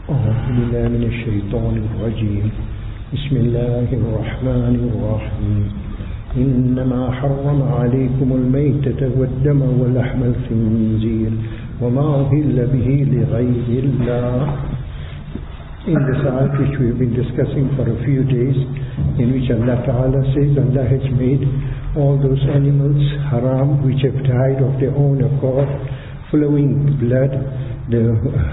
أعوذ بالله من الشيطان الرجيم. بسم الله الرحمن الرحيم. إنما حرم عليكم الميتة والدم ولحم الخنزير وما أهل به لغير الله. In this ayat which we have been discussing for a few days, in which Allah Ta'ala says Allah has made all those animals haram which have died of their own accord, flowing blood, the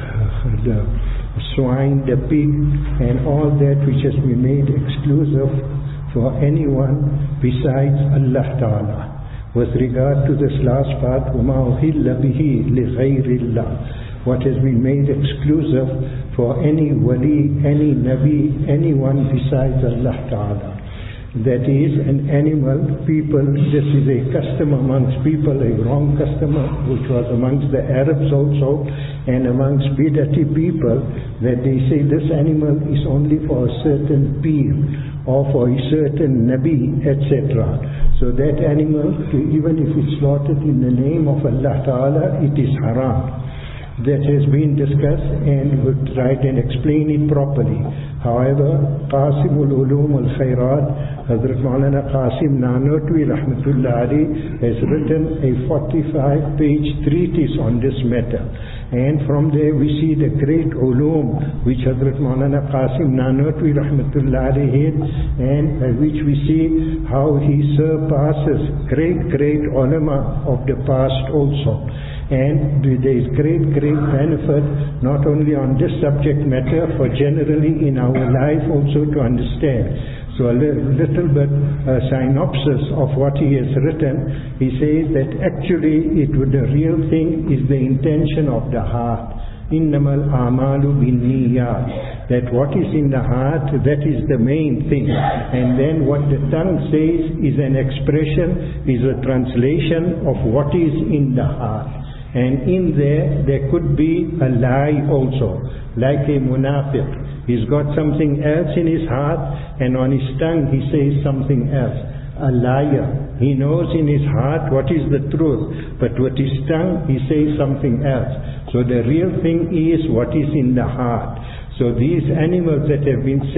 swine, the pig, and all that which has been made exclusive for anyone besides Allah Ta'ala. With regard to this last part, وَمَا أُهِلَّ بِهِ لِغَيْرِ اللَّهِ, what has been made exclusive for any wali, any nabi, anyone besides Allah Ta'ala. That is an animal, people, this is a custom amongst people, a wrong custom which was amongst the Arabs also and amongst Bidati people, that they say this animal is only for a certain pir or for a certain nabi, etc. So that animal, even if it's slaughtered in the name of Allah Ta'ala, it is haram. That has been discussed and we'll try and explain it properly. However, Qasimul Ulum al-Khairat, Hazrat Maulana Qasim Nanotwi Rahmatullah Ali, has written a 45-page treatise on this matter. And from there we see the great ulum which Hazrat Maulana Qasim Nanotwi Rahmatullah Ali had, and by which we see how he surpasses great ulama of the past also. And there is great benefit not only on this subject matter, for generally in our life also to understand. So a little bit synopsis of what he has written. He says that actually the real thing is the intention of the heart. Innamal a'malu binniyat. That what is in the heart, that is the main thing. And then what the tongue says is an expression, is a translation of what is in the heart. And in there could be a lie also, like a munafiq. He's got something else in his heart, and on his tongue he says something else. A liar. He knows in his heart what is the truth, but with his tongue he says something else. So the real thing is what is in the heart. So these animals that have been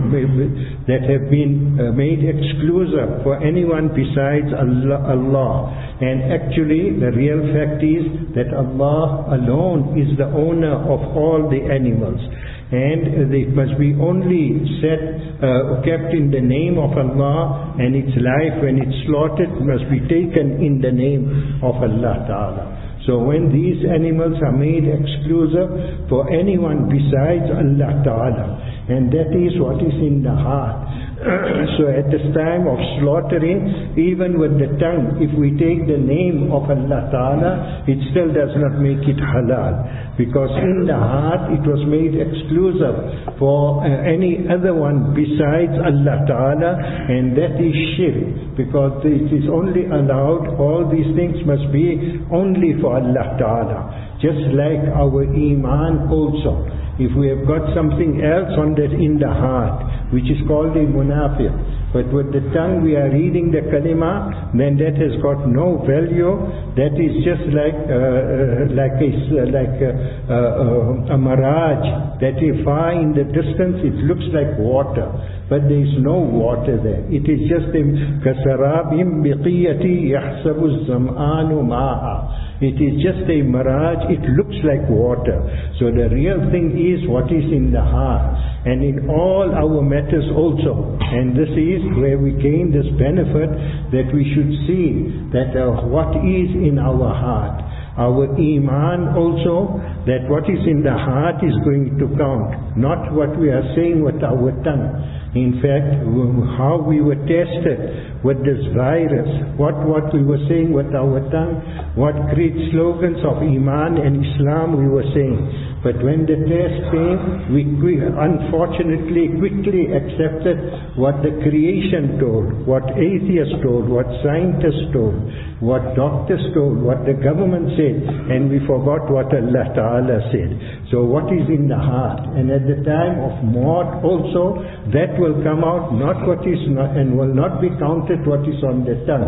made exclusive for anyone besides Allah. And actually the real fact is that Allah alone is the owner of all the animals. And they must be only kept in the name of Allah, and its life when it's slaughtered must be taken in the name of Allah Ta'ala. So when these animals are made exclusive for anyone besides Allah Ta'ala, and that is what is in the heart. So at this time of slaughtering, even with the tongue, if we take the name of Allah Ta'ala, it still does not make it halal. Because in the heart it was made exclusive for any other one besides Allah Ta'ala, and that is shirk. Because it is only allowed, all these things must be only for Allah Ta'ala. Just like our iman also. If we have got something else on that in the heart, which is called a munafiq, but with the tongue we are reading the kalima, then that has got no value. That is just like a mirage, that is far in the distance it looks like water, but there is no water there. It is just a kasarabim biqiyati yahsabu zam'anu ma'a. It is just a mirage, it looks like water. So the real thing is what is in the heart. And in all our matters also. And this is where we gain this benefit, that we should see that what is in our heart. Our iman also, that what is in the heart is going to count, not what we are saying with our tongue. In fact, how we were tested with this virus, what we were saying with our tongue, what great slogans of Iman and Islam we were saying. But when the test came, we unfortunately quickly accepted what the creation told, what atheists told, what scientists told, what doctors told, what the government said, and we forgot what Allah Ta'ala said. So what is in the heart? And at the time of maut also, that will come out, not what is not, and will not be counted what is on the tongue.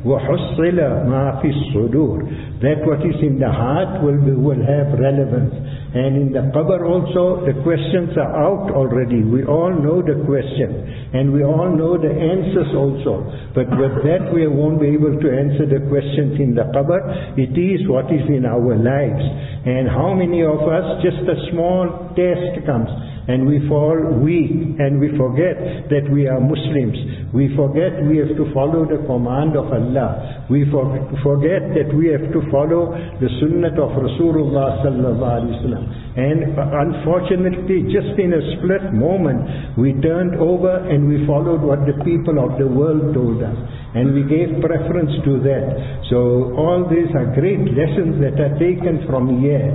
وَحُصِّلَ مَا فِي الصُّدُورِ. That what is in the heart will have relevance. And in the qabr also, the questions are out already. We all know the question, and we all know the answers also. But with that we won't be able to answer the questions in the qabr. It is what is in our lives. And how many of us, just a small test comes, and we fall weak, and we forget that we are Muslims. We forget we have to follow the command of Allah. We forget that we have to follow the sunnah of Rasulullah sallallahu alaihi wasallam. And unfortunately, just in a split moment, we turned over and we followed what the people of the world told us. And we gave preference to that. So all these are great lessons that are taken from here.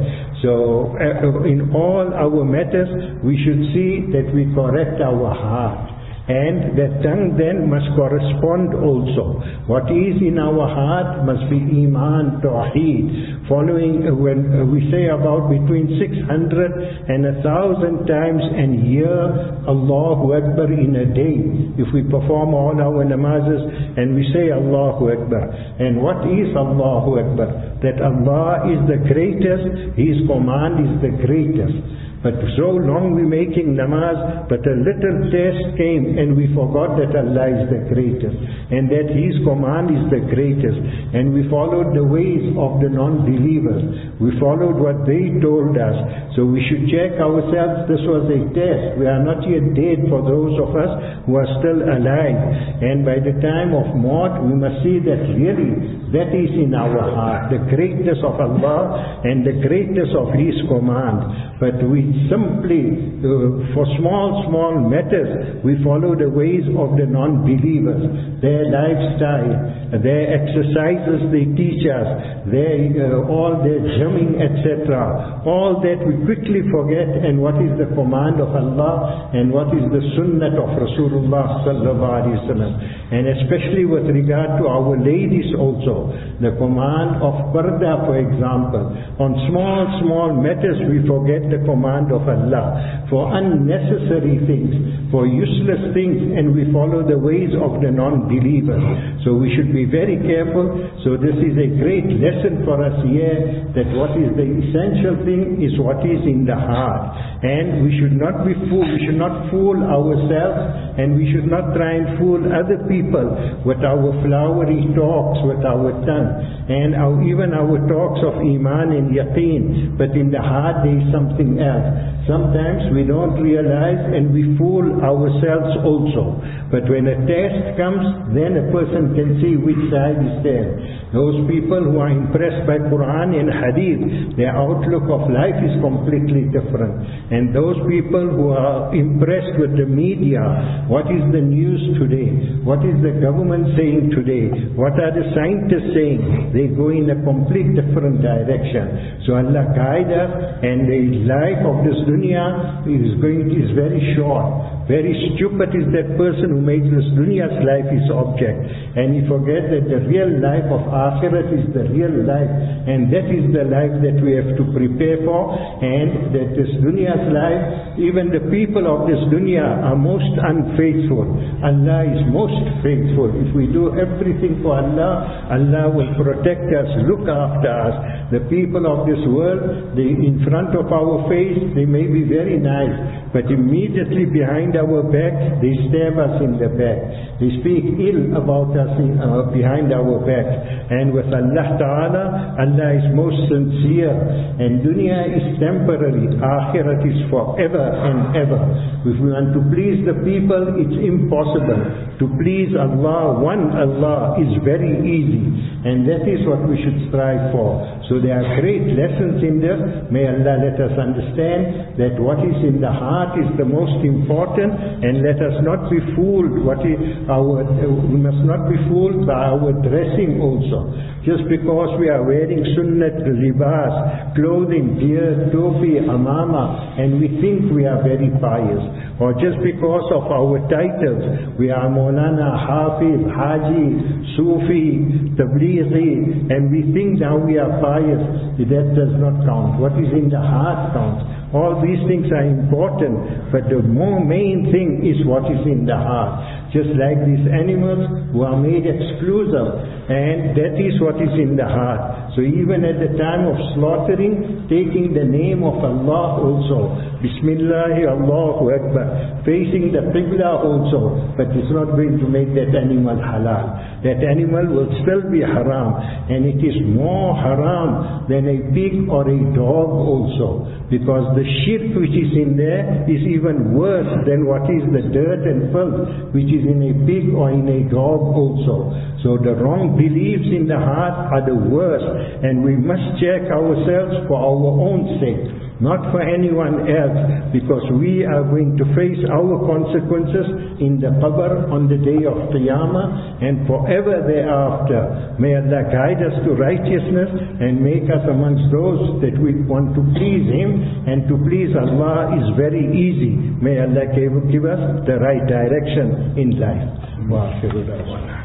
So in all our matters, we should see that we correct our heart. And the tongue then must correspond also. What is in our heart must be Iman, Tawheed. Following, when we say about between 600 and 1,000 times and hear Allahu Akbar in a day. If we perform all our namazes and we say Allahu Akbar. And what is Allahu Akbar? That Allah is the greatest, His command is the greatest. But so long we making namaz, but a little test came and we forgot that Allah is the greatest and that His command is the greatest, and we followed the ways of the non-believers. We followed what they told us. So we should check ourselves. This was a test. We are not yet dead for those of us who are still alive, and by the time of maut we must see that really that is in our heart, the greatness of Allah and the greatness of His command. But we simply, for small matters, we follow the ways of the non-believers, their lifestyle, their exercises they teach us, all their gymming, etc. All that we quickly forget, and what is the command of Allah and what is the sunnah of Rasulullah sallallahu alaihi wasallam. And especially with regard to our ladies also, the command of parda, for example. On small matters we forget the command of Allah, for unnecessary things, for useless things, and we follow the ways of the non-believers. So we should be very careful. So this is a great lesson for us here, that what is the essential thing is what is in the heart. And we should not be fooled. We should not fool ourselves, and we should not try and fool other people with our flowery talks, with our tongue, and even our talks of Iman and Yaqeen. But in the heart there is something else. Sometimes we don't realize and we fool ourselves also. But when a test comes, then a person can see which side is there. Those people who are impressed by Quran and Hadith, their outlook of life is completely different. And those people who are impressed with the media, what is the news today? What is the government saying today? What are the scientists saying? They go in a complete different direction. So Allah guide us, and the life of this dunya is very short. Very stupid is that person who makes this dunya's life his object, and he forgets that the real life of Akhirat is the real life, and that is the life that we have to prepare for. And that this dunya's life, even the people of this dunya are most unfaithful. Allah is most faithful. If we do everything for Allah, Allah will protect us, look after us. The people of this world, they in front of our face, they may be very nice, but immediately behind our back, they stab us in the back. They speak ill about us behind our back. And with Allah Ta'ala, Allah is most sincere. And dunya is temporary, Akhirat is forever and ever. If we want to please the people, it's impossible. To please Allah, one Allah, is very easy. And that is what we should strive for. So there are great lessons in this. May Allah let us understand that what is in the heart is the most important, and let us not be fooled. We must not be fooled by our dressing also. Just because we are wearing sunnat libas, clothing, beard, topi, amama, and we think we are very pious, or just because of our titles, we are Maulana, Hafiz, Haji, Sufi, Tablighi, and we think now we are pious. That does not count. What is in the heart counts. All these things are important, but the main thing is what is in the heart. just like these animals who are made exclusive, and that is what is in the heart. So even at the time of slaughtering, taking the name of Allah also, Bismillah, Allahu Akbar, facing the Qibla also, but it's not going to make that animal halal. That animal will still be haram, and it is more haram than a pig or a dog also, because the shirk which is in there is even worse than what is the dirt and filth which is in a pig or in a dog also. So the wrong beliefs in the heart are the worst, and we must check ourselves for our own sake, not for anyone else, because we are going to face our consequences in the qabr on the day of Qiyamah and forever thereafter. May Allah guide us to righteousness and make us amongst those that we want to please Him, and to please Allah is very easy. May Allah give us the right direction in life. Wa akhiru da'wana.